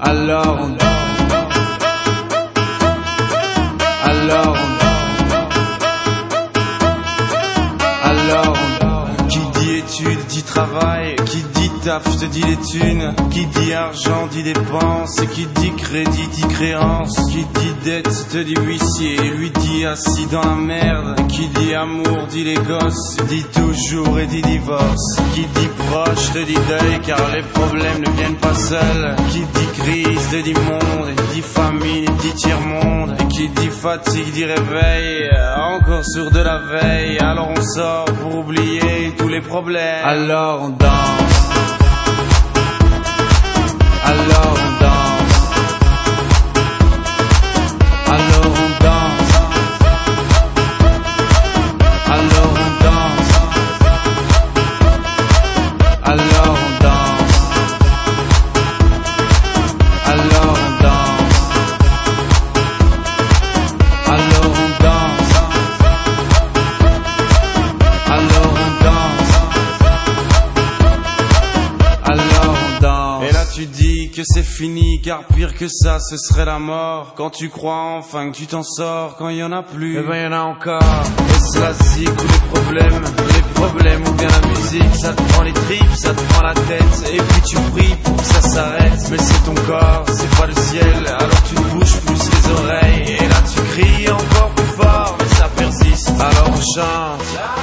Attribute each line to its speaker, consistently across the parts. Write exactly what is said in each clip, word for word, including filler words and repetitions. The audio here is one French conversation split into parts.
Speaker 1: Alors on danse, alors on danse, alors on danse. Qui dit études dit travail, qui dit taf te dit les thunes, qui dit argent dit dépenses, qui dit crédit dit créance, qui dit dette te dit huissier, lui dit assis dans la merde, qui dit amour dit les gosses, dit toujours et dit divorce, qui dit proche te dit deuil car les problèmes ne viennent pas seuls, qui dit crise te dit monde, dit famine dit tiers-monde, et qui dit fatigue dit réveil, encore sourd de la veille, alors on sort pour oublier tous les problèmes, alors on danse, alors on danse, alors on danse, alors on danse, alors on danse, alors on danse, alors on danse, alors on danse, alors on danse. Et là tu dis que c'est fini car pire que ça ce serait la mort. Quand tu crois enfin que tu t'en sors, quand il y en a plus, eh ben y en a encore. Et c'est la zig ou les problèmes, les problèmes ou bien la musique, ça te prend les tripes, ça te prend la tête, et puis tu pries pour que ça s'arrête. Mais c'est ton corps, c'est pas le ciel, alors tu te bouges plus les oreilles, et là tu cries encore plus fort, mais ça persiste, alors on chante.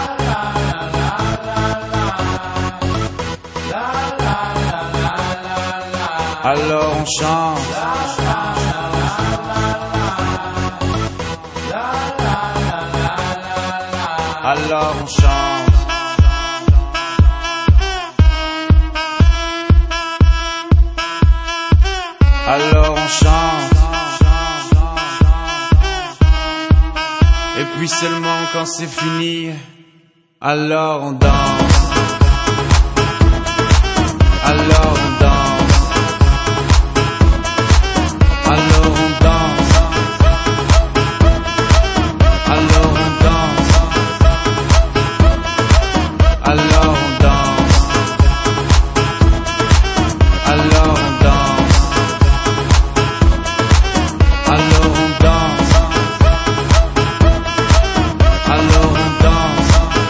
Speaker 1: Alors on chante, alors on chante, alors on chante, et puis seulement quand c'est fini, alors on danse, alors on danse. Alors on danse, alors on danse, alors on danse, alors on danse, alors on danse, alors on danse.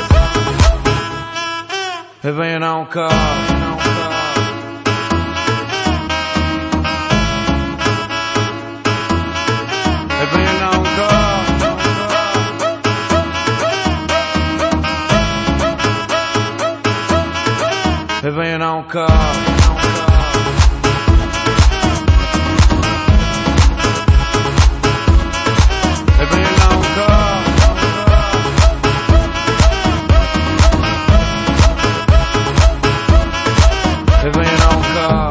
Speaker 1: Eh ben y'en a encore, y'en a encore. Eh ben y'en a encore, eh ben y'en a encore, eh ben y'en a encore, eh ben y'en a encore.